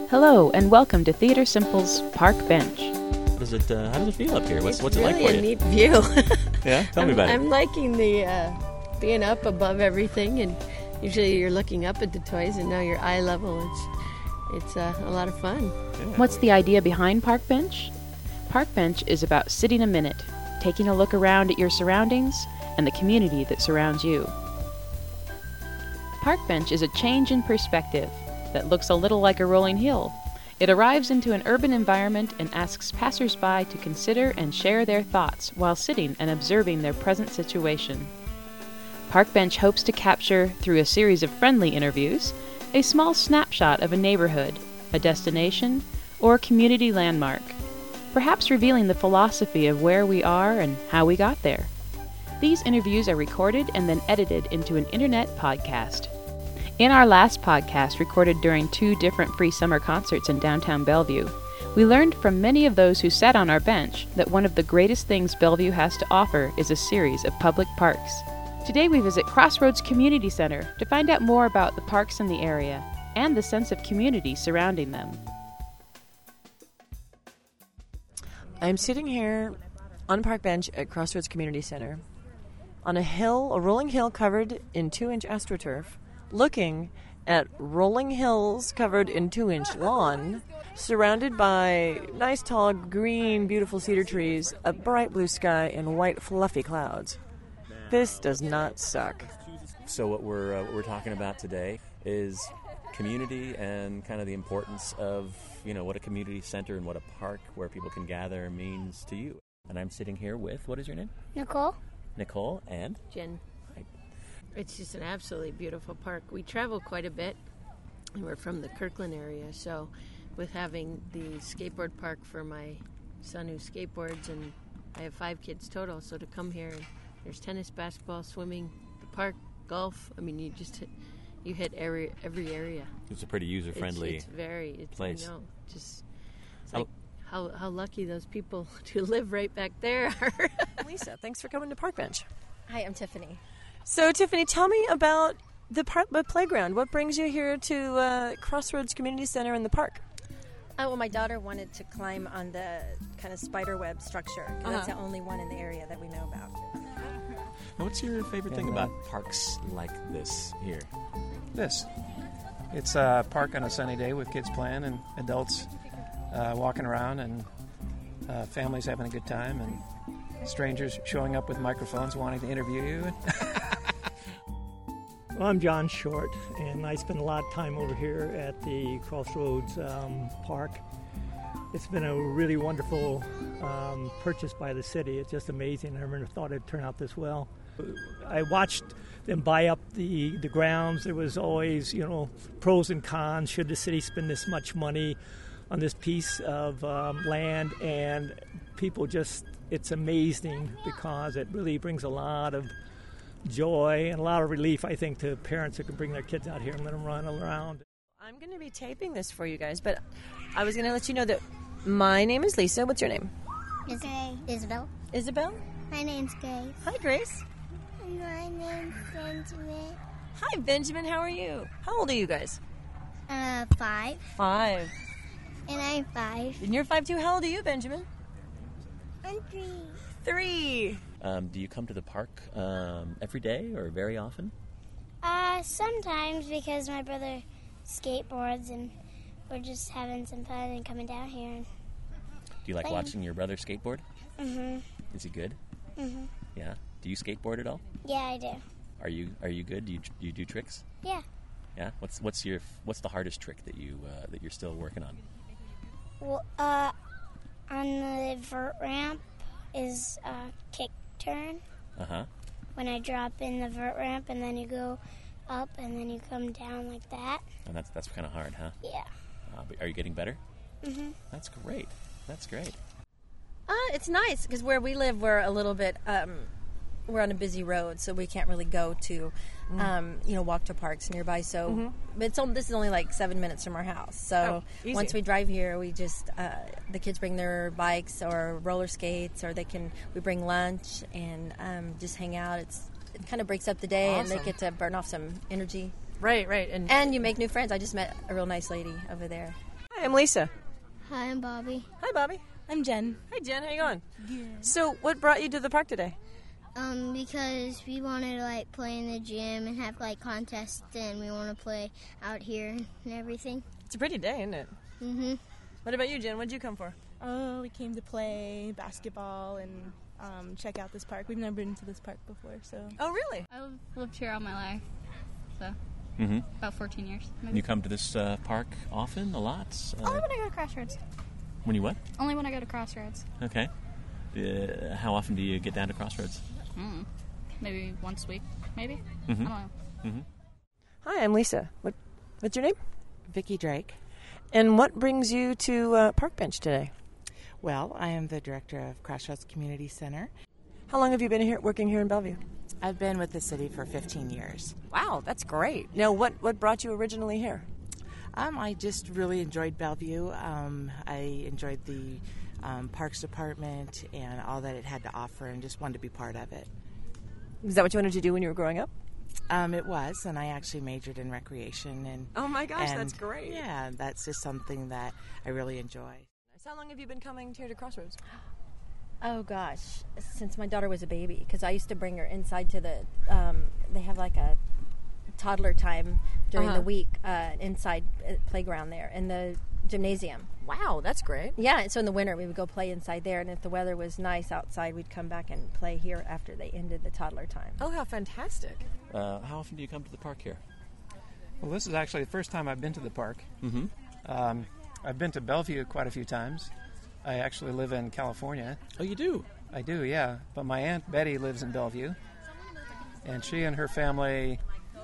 Hello, and welcome to Theater Simple's Park Bench. How does it feel up here? What's it like for you? It's really a neat view. Yeah? Tell me about it. I'm liking the being up above everything, and usually you're looking up at the toys, and now you're eye level. It's a lot of fun. Yeah. What's the idea behind Park Bench? Park Bench is about sitting a minute, taking a look around at your surroundings and the community that surrounds you. Park Bench is a change in perspective that looks a little like a rolling hill. It arrives into an urban environment and asks passersby to consider and share their thoughts while sitting and observing their present situation. Park Bench hopes to capture, through a series of friendly interviews, a small snapshot of a neighborhood, a destination, or a community landmark, perhaps revealing the philosophy of where we are and how we got there. These interviews are recorded and then edited into an internet podcast. In our last podcast, recorded during 2 different free summer concerts in downtown Bellevue, we learned from many of those who sat on our bench that one of the greatest things Bellevue has to offer is a series of public parks. Today we visit Crossroads Community Center to find out more about the parks in the area and the sense of community surrounding them. I'm sitting here on a park bench at Crossroads Community Center on a hill, a rolling hill covered in 2-inch astroturf, looking at rolling hills covered in 2-inch lawn, surrounded by nice, tall, green, beautiful cedar trees, a bright blue sky, and white, fluffy clouds. This does not suck. So what we're talking about today is community and kind of the importance of, what a community center and what a park where people can gather means to you. And I'm sitting here with, what is your name? Nicole. Nicole and? Jen. It's just an absolutely beautiful park. We travel quite a bit, and we're from the Kirkland area, so with having the skateboard park for my son who skateboards, and I have 5 kids total, so to come here, and there's tennis, basketball, swimming, the park, golf. I mean, you hit every area. It's a pretty user-friendly place. I know, it's like how lucky those people to live right back there are. Lisa, thanks for coming to Park Bench. Hi, I'm Tiffany. So, Tiffany, tell me about the playground. What brings you here to Crossroads Community Center in the park? Well, my daughter wanted to climb on the kind of spider web structure. 'Cause That's the only one in the area that we know about. Now, what's your favorite thing about parks like this here? It's a park on a sunny day with kids playing and adults walking around and families having a good time and strangers showing up with microphones wanting to interview you. Well, I'm John Short, and I spend a lot of time over here at the Crossroads Park. It's been a really wonderful purchase by the city. It's just amazing. I never thought it'd turn out this well. I watched them buy up the grounds. There was always, pros and cons. Should the city spend this much money on this piece of land? And people it's amazing because it really brings a lot of joy and a lot of relief, I think, to parents who can bring their kids out here and let them run around. I'm going to be taping this for you guys, but I was going to let you know that my name is Lisa. What's your name? Isabel. Isabel? My name's Grace. Hi, Grace. My name's Benjamin. Hi, Benjamin. How are you? How old are you guys? 5. 5. And I'm 5. And you're 5 too. How old are you, Benjamin? I'm 3. 3. Do you come to the park every day or very often? Sometimes because my brother skateboards and we're just having some fun and coming down here. Do you like watching your brother skateboard? Mm-hmm. Is he good? Mm-hmm. Yeah. Do you skateboard at all? Yeah, I do. Are you good? Do you do tricks? Yeah. Yeah. What's the hardest trick that you're still working on? Well, on the vert ramp is a kick turn. Uh-huh. When I drop in the vert ramp and then you go up and then you come down like that. And that's kind of hard, huh? Yeah. But are you getting better? Mm-hmm. That's great. It's nice because where we live, we're a little bit, we're on a busy road, so we can't really go to, walk to parks nearby. So, but this is only like 7 minutes from our house. So once we drive here, we just the kids bring their bikes or roller skates, or we bring lunch and just hang out. It kind of breaks up the day, and they get to burn off some energy. Right. And you make new friends. I just met a real nice lady over there. Hi, I'm Lisa. Hi, I'm Bobby. Hi, Bobby. I'm Jen. Hi, Jen. How you going? Good. So, what brought you to the park today? Because we wanted to play in the gym and have contests, and we want to play out here and everything. It's a pretty day, isn't it? Mm-hmm. What about you, Jen? What did you come for? Oh, we came to play basketball and check out this park. We've never been to this park before, so. Oh, really? I've lived here all my life, so about 14 years. Maybe. You come to this park often, a lot? Only when I go to Crossroads. When you what? Only when I go to Crossroads. Okay. How often do you get down to Crossroads? Maybe once a week, maybe? Mm-hmm. I don't know. Mm-hmm. Hi, I'm Lisa. What's your name? Vicki Drake. And what brings you to Park Bench today? Well, I am the director of Crossroads Community Center. How long have you been working here in Bellevue? I've been with the city for 15 years. Wow, that's great. Now, what brought you originally here? I just really enjoyed Bellevue. I enjoyed the Parks Department and all that it had to offer, and just wanted to be part of it. Is that what you wanted to do when you were growing up? It was, and I actually majored in recreation. And oh my gosh, that's great. Yeah, that's just something that I really enjoy. How long have you been coming here to Crossroads? Oh gosh, since my daughter was a baby, because I used to bring her inside to the. They have a toddler time during the week inside playground there in the gymnasium. Wow, that's great. Yeah, so in the winter we would go play inside there, and if the weather was nice outside, we'd come back and play here after they ended the toddler time. Oh, how fantastic! How often do you come to the park here? Well, this is actually the first time I've been to the park. Mm-hmm. I've been to Bellevue quite a few times. I actually live in California. Oh, you do? I do, yeah. But my Aunt Betty lives in Bellevue. And she and her family,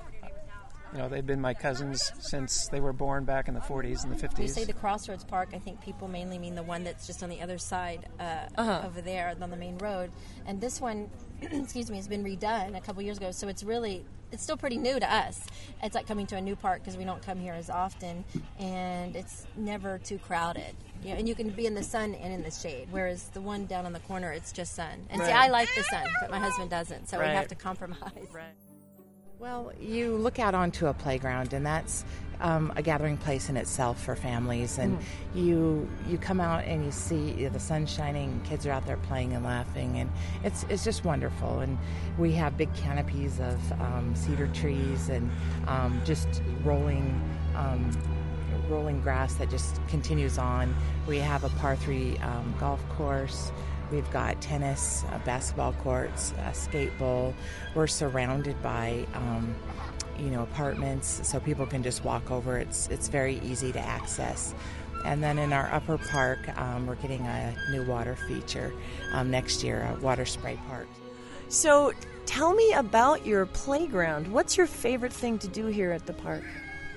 they've been my cousins since they were born back in the 40s and the 50s. You say the Crossroads Park, I think people mainly mean the one that's just on the other side over there on the main road. And this one, excuse me, has been redone a couple years ago, so it's still pretty new to us. It's like coming to a new park because we don't come here as often, and it's never too crowded. And you can be in the sun and in the shade, whereas the one down on the corner, it's just sun. And see, I like the sun, but my husband doesn't, so we have to compromise. Right. Well, you look out onto a playground, and that's a gathering place in itself for families. And you come out and you see the sun shining, kids are out there playing and laughing, and it's just wonderful. And we have big canopies of cedar trees and just rolling grass that just continues on. We have a par 3 golf course. We've got tennis, basketball courts, a skate bowl. We're surrounded by, apartments, so people can just walk over. It's very easy to access. And then in our upper park, we're getting a new water feature next year, a water spray park. So tell me about your playground. What's your favorite thing to do here at the park?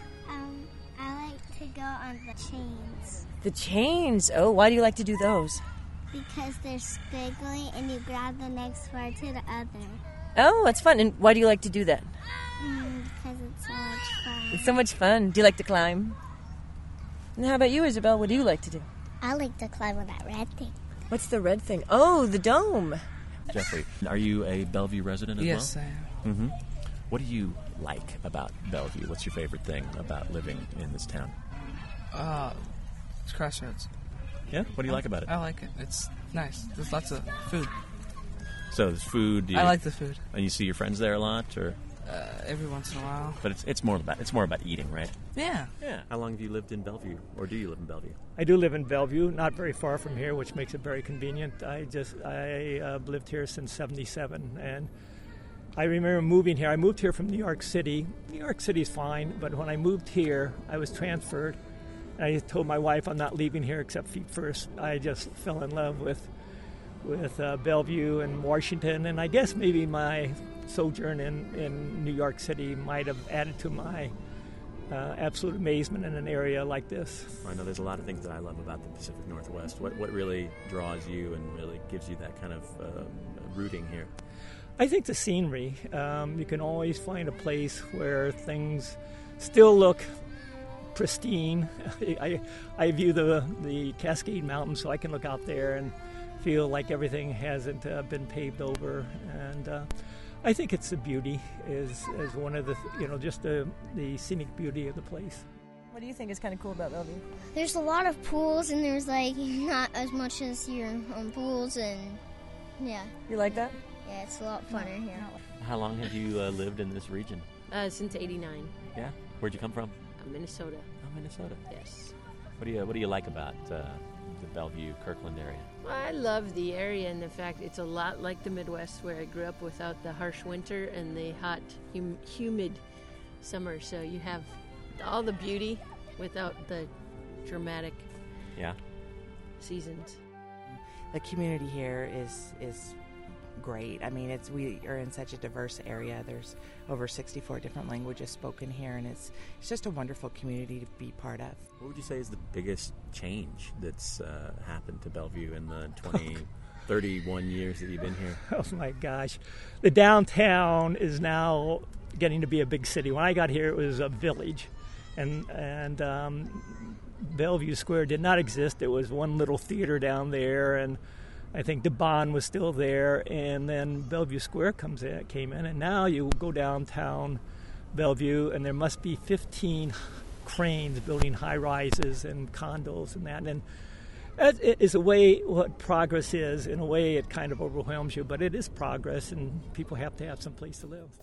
I like to go on the chains. The chains? Oh, why do you like to do those? Because they're squiggly and you grab the next part to the other. Oh, that's fun. And why do you like to do that? Because it's so much fun. It's so much fun. Do you like to climb? And how about you, Isabel? What do you like to do? I like to climb on that red thing. What's the red thing? Oh, the dome. Jeffrey, are you a Bellevue resident as well? Yes, I am. Mm-hmm. What do you like about Bellevue? What's your favorite thing about living in this town? It's Crossroads. Yeah? What do you like about it? I like it. It's nice. There's lots of food. So there's food. I like the food. And you see your friends there a lot, or? Every once in a while. But it's more about eating, right? Yeah. Yeah. How long have you lived in Bellevue, or do you live in Bellevue? I do live in Bellevue, not very far from here, which makes it very convenient. I lived here since '77, and I remember moving here. I moved here from New York City. New York City's fine, but when I moved here, I was transferred. I told my wife I'm not leaving here except feet first. I just fell in love with Bellevue and Washington, and I guess maybe my sojourn in New York City might have added to my absolute amazement in an area like this. I know there's a lot of things that I love about the Pacific Northwest. What really draws you and really gives you that kind of rooting here? I think the scenery. You can always find a place where things still look pristine. I view the Cascade Mountains, so I can look out there and feel like everything hasn't been paved over, and I think it's the beauty is one of the just the scenic beauty of the place. What do you think is kind of cool about Bellevue? There's a lot of pools, and there's like not as much as your own pools, and yeah. You like that? Yeah, it's a lot funner here. How long have you lived in this region? Since '89. Yeah. Where'd you come from? Minnesota. Oh, Minnesota. Yes. What do you like about the Bellevue, Kirkland area? Well, I love the area and the fact it's a lot like the Midwest, where I grew up, without the harsh winter and the hot, humid summer. So you have all the beauty without the dramatic seasons. The community here is great. I mean, we are in such a diverse area. There's over 64 different languages spoken here, and it's just a wonderful community to be part of. What would you say is the biggest change that's happened to Bellevue in the 31 years that you've been here? Oh my gosh. The downtown is now getting to be a big city. When I got here, it was a village, and Bellevue Square did not exist. There was one little theater down there, and I think the Bond was still there, and then Bellevue Square came in, and now you go downtown Bellevue, and there must be 15 cranes building high-rises and condos and that. And it is a way what progress is. In a way, it kind of overwhelms you, but it is progress, and people have to have some place to live.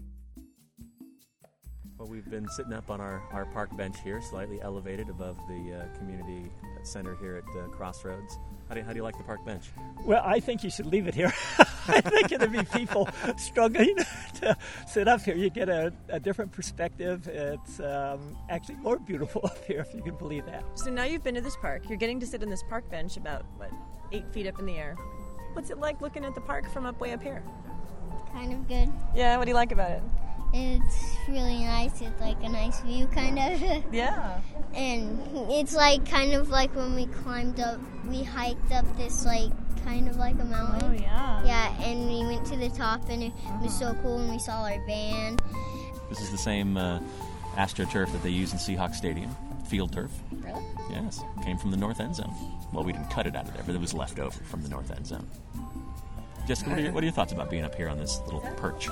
Well, we've been sitting up on our park bench here, slightly elevated above the community center here at Crossroads. How do you like the park bench? Well, I think you should leave it here. I think there'll be people struggling to sit up here. You get a different perspective. It's actually more beautiful up here, if you can believe that. So now you've been to this park. You're getting to sit in this park bench about, 8 feet up in the air. What's it like looking at the park from way up here? Kind of good. Yeah, what do you like about it? It's really nice. It's like a nice view, kind of. Yeah. And it's like kind of like when we hiked up this kind of like a mountain. Oh, yeah. Yeah, and we went to the top, and it was so cool, and we saw our van. This is the same AstroTurf that they use in Seahawks Stadium, field turf. Really? Yes, came from the north end zone. Well, we didn't cut it out of there, but it was left over from the north end zone. Jessica, what are your thoughts about being up here on this little perch?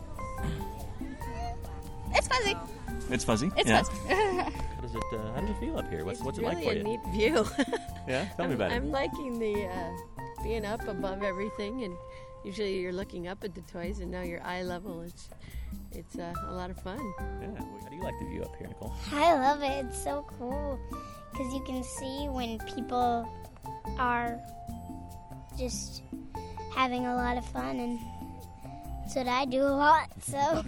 It's fuzzy. It's fuzzy? It's yeah. fuzzy. How does it feel up here? What's it like for you? It's really a neat view. Yeah? Tell me about it. I'm liking the being up above everything, and usually you're looking up at the toys, and now you're eye level. It's a lot of fun. Yeah. How do you like the view up here, Nicole? I love it. It's so cool because you can see when people are just having a lot of fun, and that's what I do a lot. So.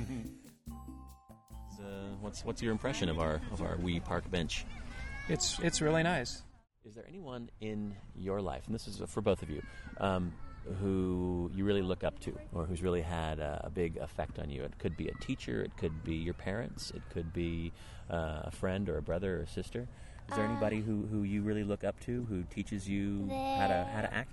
What's your impression of our wee park bench? It's really nice. Is there anyone in your life, and this is for both of you, who you really look up to, or who's really had a big effect on you? It could be a teacher, it could be your parents, it could be a friend or a brother or a sister. Is there anybody who you really look up to, who teaches you how to act?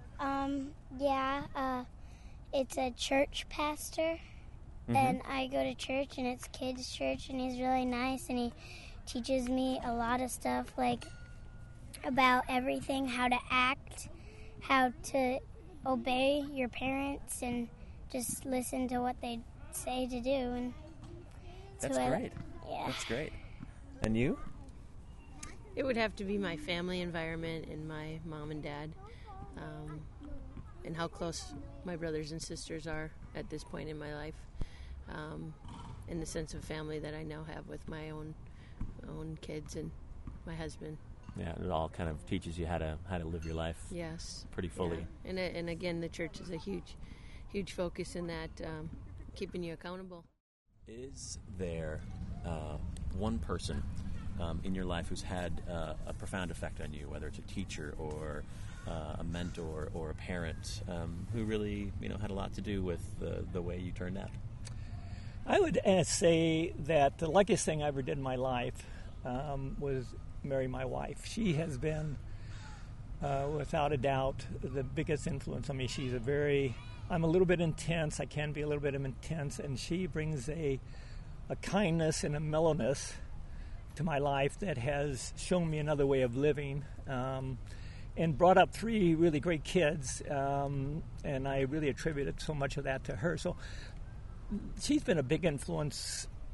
It's a church pastor. Mm-hmm. And I go to church, and it's kids' church, and he's really nice, and he teaches me a lot of stuff, like about everything, how to act, how to obey your parents, and just listen to what they say to do. And that's great. Yeah. That's great. And you? It would have to be my family environment and my mom and dad, and how close my brothers and sisters are at this point in my life. And the sense of family that I now have with my own kids and my husband. Yeah, it all kind of teaches you how to live your life. Yes, pretty fully. Yeah. And again, the church is a huge focus in that, keeping you accountable. Is there one person in your life who's had a profound effect on you, whether it's a teacher or a mentor or a parent, who really had a lot to do with the way you turned out? I would say that the luckiest thing I ever did in my life was marry my wife. She has been, without a doubt, the biggest influence on me. I'm a little bit intense. I can be a little bit intense, and she brings a kindness and a mellowness to my life that has shown me another way of living, and brought up 3 really great kids, and I really attributed so much of that to her. So she's been a big influence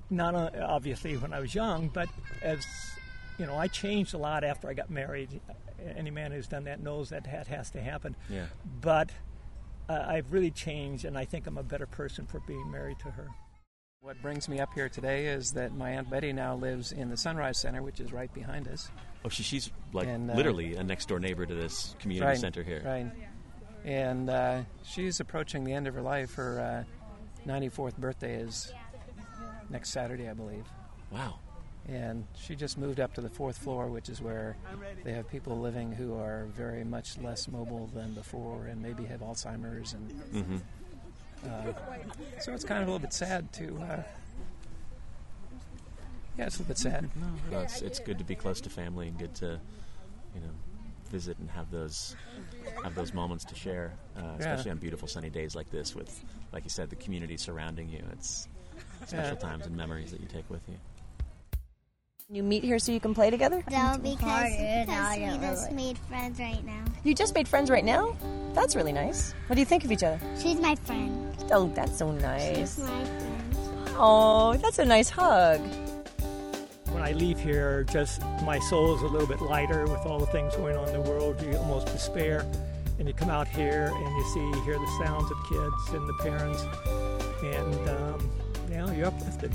not obviously when I was young, but as you know, I changed a lot after I got married. Any man who's done that knows that has to happen. Yeah. But I've really changed, and I think I'm a better person for being married to her. What brings me up here today is that my Aunt Betty now lives in the Sunrise Center, which is right behind us. Oh, she's like literally a next-door neighbor to this community center here. Right. And she's approaching the end of her life. Her 94th birthday is next Saturday, I believe. Wow. And she just moved up to the 4th floor, which is where they have people living who are very much less mobile than before and maybe have Alzheimer's. And so it's kind of a little bit sad to... it's a little bit sad. No, it's good to be close to family and good to, visit and have those moments to share, especially on beautiful sunny days like this with, like you said, the community surrounding you. It's special times and memories that you take with you. You meet here so you can play together? No, because we just made friends right now. You just made friends right now? That's really nice. What do you think of each other? She's my friend. Oh, that's so nice. She's my friend. Oh, that's a nice hug. When I leave here, just my soul is a little bit lighter with all the things going on in the world. You almost despair, and you come out here and you hear the sounds of kids and the parents, and you're uplifted.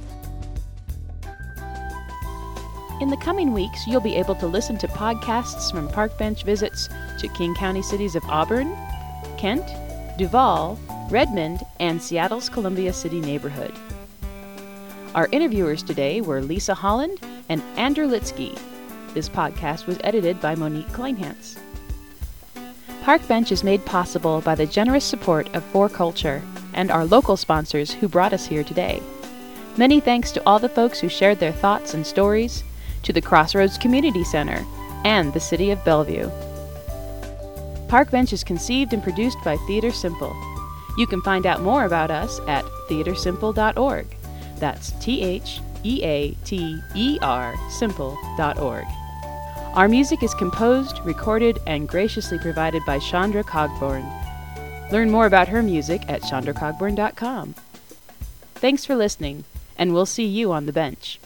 In the coming weeks, you'll be able to listen to podcasts from Park Bench visits to King County cities of Auburn, Kent, Duval, Redmond, and Seattle's Columbia City neighborhood. Our interviewers today were Lisa Holland and Andrew Litsky. This podcast was edited by Monique Kleinhans. Park Bench is made possible by the generous support of 4Culture and our local sponsors who brought us here today. Many thanks to all the folks who shared their thoughts and stories, to the Crossroads Community Center, and the City of Bellevue. Park Bench is conceived and produced by Theater Simple. You can find out more about us at theatersimple.org. That's THEATER simple.org. Our music is composed, recorded, and graciously provided by Chandra Cogburn. Learn more about her music at chandrakogburn.com. Thanks for listening, and we'll see you on the bench.